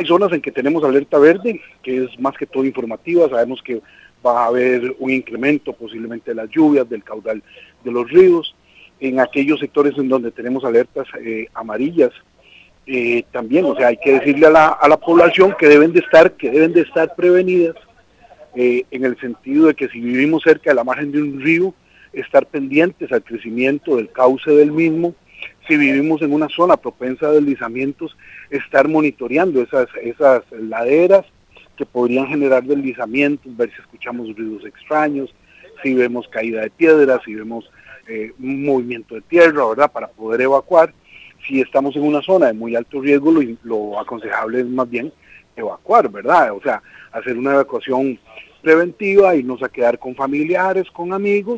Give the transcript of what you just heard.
Hay zonas en que tenemos alerta verde, que es más que todo informativa. Sabemos que va a haber un incremento posiblemente de las lluvias, del caudal de los ríos. En aquellos sectores en donde tenemos alertas amarillas, también, o sea, hay que decirle a la población que deben de estar prevenidas, en el sentido de que si vivimos cerca de la margen de un río, estar pendientes al crecimiento del cauce del mismo. Si vivimos en una zona propensa a deslizamientos, estar monitoreando esas laderas que podrían generar deslizamientos, ver si escuchamos ruidos extraños, si vemos caída de piedras, si vemos un movimiento de tierra, ¿verdad?, para poder evacuar. Si estamos en una zona de muy alto riesgo, lo aconsejable es más bien evacuar, ¿verdad? O sea, hacer una evacuación preventiva, irnos a quedar con familiares, con amigos,